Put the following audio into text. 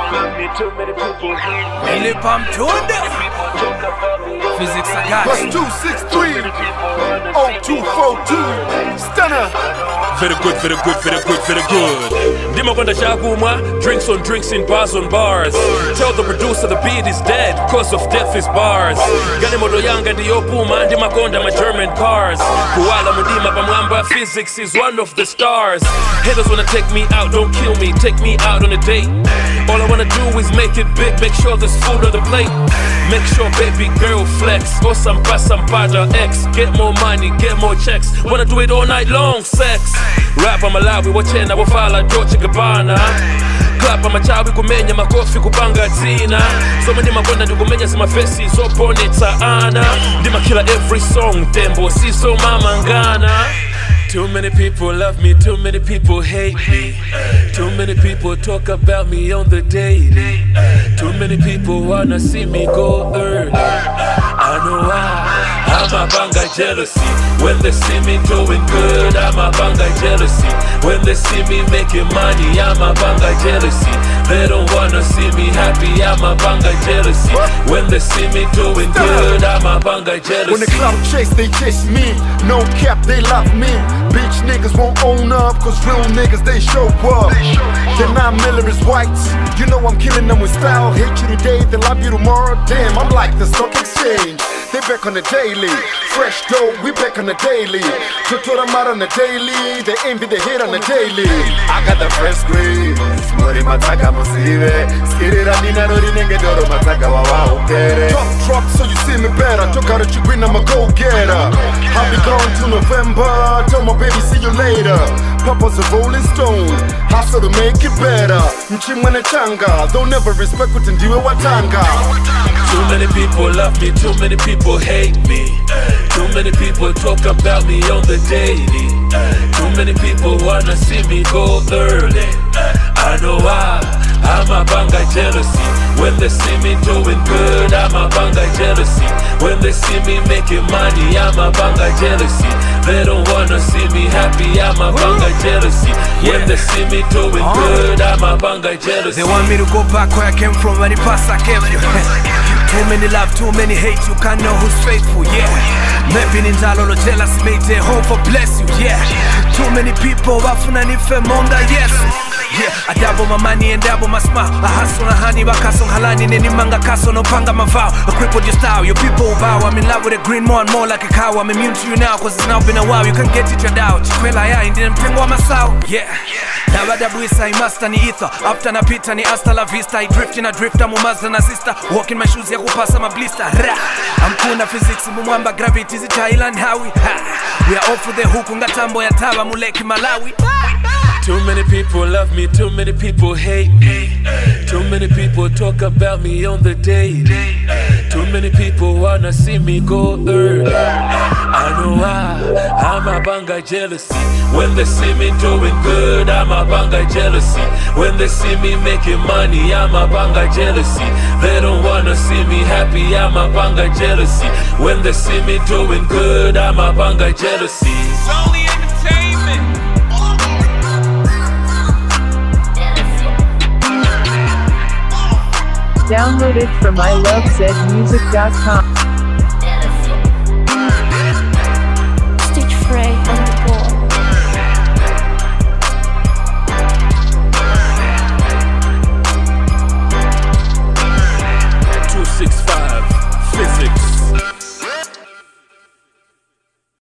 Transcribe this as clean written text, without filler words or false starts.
Ile Pamtunda Physics Agati +263 0242 Stunner. Very good, very good, very good, very good. Ndima kwenda chakumwa, drinks on drinks in bars on bars. Tell the producer the beat is dead, cause of death is bars. Gani modo yanga ndiyo puma, ndima konda my German cars. Kuwala mudima pamwamba, physics is one of the stars. Haters wanna take me out, don't kill me, take me out on a date. All I wanna do is make it big, make sure there's food on the plate. Make sure baby girl flex, or some X. Get more money, get more checks. Wanna do it all night long, sex. Rap Malawi, wachena wafala Dolce Gabbana. Clap amachawi kumenya makofi kupanga zina. So many makonda ndikumenya sima fesi so bonita ana. Ndima killer every song, tembo si so mama ngana. Too many people love me, too many people hate me. Too many people talk about me on the daily. Too many people wanna see me go early. I know why. I'm a banga jealousy. When they see me doing good, I'm a banga jealousy. When they see me making money, I'm a banga jealousy. They don't wanna see me happy, I'm a banga jealousy. When they see me doing good, I'm a banga jealousy. When the clout chase, they chase me. No cap, they love me. Bitch niggas won't own up, cause real niggas, they show up. The 9mm is white. You know I'm killing them with style. Hate you today, they love you tomorrow. Damn, I'm like the stock exchange. They back on the daily. Fresh dope, we back on the daily. Tutora mat on the daily. They envy the hit on the daily. I got the fresh squeeze. Mori mataka musive. Skirira nina rori nenge doro mataka wawa ukere. Drop so you see me better. Took out a chigwin, I'm a go-getter. I'll be gone till November. Tell my baby see you later. Papa's a rolling stone. Hustle to make it better. Mchimwane changa. Don't never respect what ndiwe watanga. Too many people love me, too many people hate me. Too many people talk about me on the daily. Too many people wanna see me go early. I know why. I'm a banga jealousy. When they see me doing good, I'm a banga jealousy. When they see me making money, I'm a banga jealousy. They don't wanna see me happy, I'm a banga jealousy. When they see me doing good, I'm a banga jealousy. They want me to go back where I came from, when it past I came from. Too many love, too many hate, you can't know who's faithful, yeah. Maybe ninjalo lo jealous, made their home for bless you, yeah. Too many people, wafuna nife monda, yes. Yeah, I double my money and double my smile. I hustle na honey, bakaso halani, nini manga kaso, no panga my vow. I crippled your style, your people bow. I'm in love with a green more and more like a cow. I'm immune to you now, cause it's now been a while. You can get it out. Chikwela ya, indine mpengo wa masao, yeah. Nabadabuisa, I master ni ether. After na pita ni hasta la vista. I drift in a drifter, mumaza na sister. Walk in my shoes, ya kupasa ma blister. I'm cool na physics, mumwamba gravity, zita ilan hawi. We are off with the hook, ngatambo ya taba, muleki Malawi. Too many people love me, too many people hate me. Too many people talk about me on the daily. Too many people wanna see me go early. I know why. I'm a banga jealousy. When they see me doing good, I'm a banga jealousy. When they see me making money, I'm a banga jealousy. They don't wanna see me happy, I'm a banga jealousy. When they see me doing good, I'm a banga jealousy. It's only entertainment. Download it from ilovezmusic.com. Stitch Frey on the board. 265